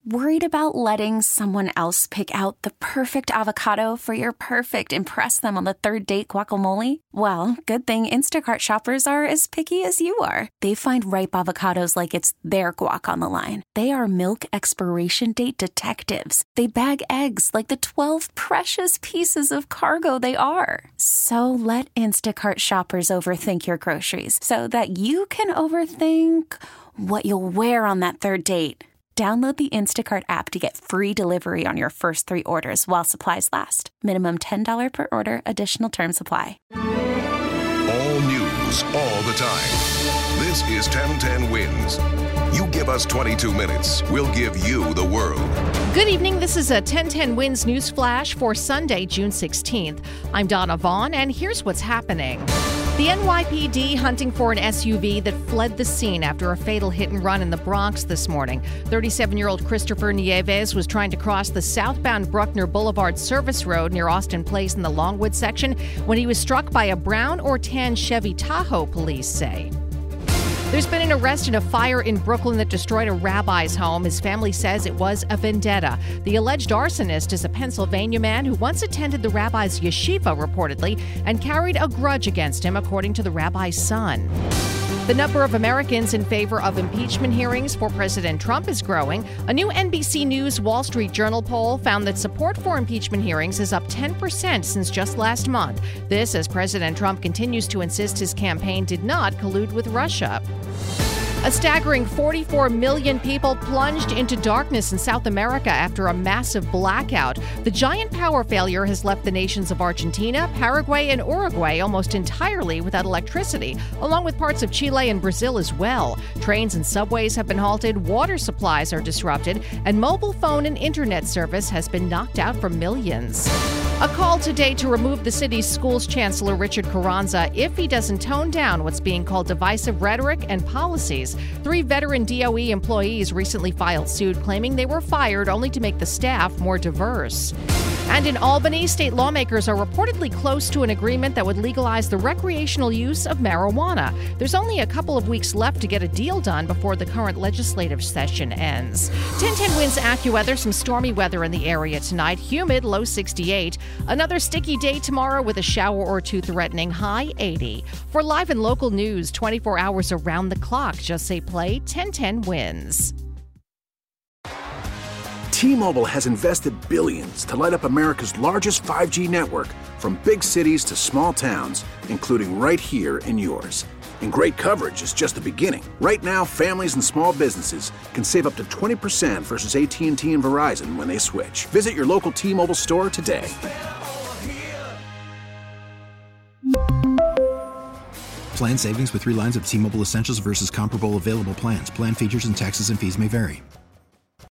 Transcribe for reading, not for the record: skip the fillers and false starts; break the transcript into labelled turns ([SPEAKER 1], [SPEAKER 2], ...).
[SPEAKER 1] Worried about letting someone else pick out the perfect avocado for your perfect impress them on the third date guacamole? Well, good thing Instacart shoppers are as picky as you are. They find ripe avocados like it's their guac on the line. They are milk expiration date detectives. They bag eggs like the 12 precious pieces of cargo they are. So let Instacart shoppers overthink your groceries so that you can overthink what you'll wear on that third date. Download the Instacart app to get free delivery on your first 3 orders while supplies last. Minimum $10 per order. Additional terms apply.
[SPEAKER 2] All news, all the time. This is 1010 Wins. You give us 22 minutes, we'll give you the world.
[SPEAKER 3] Good evening. This is a 1010 Wins news flash for Sunday, June 16th. I'm Donna Vaughn, and here's what's happening. The NYPD hunting for an SUV that fled the scene after a fatal hit and run in the Bronx this morning. 37-year-old Christopher Nieves was trying to cross the southbound Bruckner Boulevard service road near Austin Place in the Longwood section when he was struck by a brown or tan Chevy Tahoe, police say. There's been an arrest in a fire in Brooklyn that destroyed a rabbi's home. His family says it was a vendetta. The alleged arsonist is a Pennsylvania man who once attended the rabbi's yeshiva, reportedly, and carried a grudge against him, according to the rabbi's son. The number of Americans in favor of impeachment hearings for President Trump is growing. A new NBC News Wall Street Journal poll found that support for impeachment hearings is up 10% since just last month. This as President Trump continues to insist his campaign did not collude with Russia. A staggering 44 million people plunged into darkness in South America after a massive blackout. The giant power failure has left the nations of Argentina, Paraguay, and Uruguay almost entirely without electricity, along with parts of Chile and Brazil as well. Trains and subways have been halted, water supplies are disrupted, and mobile phone and internet service has been knocked out for millions. A call today to remove the city's schools chancellor, Richard Carranza, if he doesn't tone down what's being called divisive rhetoric and policies. 3 veteran DOE employees recently filed suit claiming they were fired only to make the staff more diverse. And in Albany, state lawmakers are reportedly close to an agreement that would legalize the recreational use of marijuana. There's only a couple of weeks left to get a deal done before the current legislative session ends. 1010 Wins AccuWeather, some stormy weather in the area tonight. Humid, low 68. Another sticky day tomorrow with a shower or two threatening, high 80. For live and local news 24 hours around the clock, just say play 1010 Wins.
[SPEAKER 4] T-Mobile has invested billions to light up America's largest 5G network, from big cities to small towns, including right here in yours. And great coverage is just the beginning. Right now, families and small businesses can save up to 20% versus AT&T and Verizon when they switch. Visit your local T-Mobile store today.
[SPEAKER 5] Plan savings with 3 lines of T-Mobile Essentials versus comparable available plans. Plan features and taxes and fees may vary.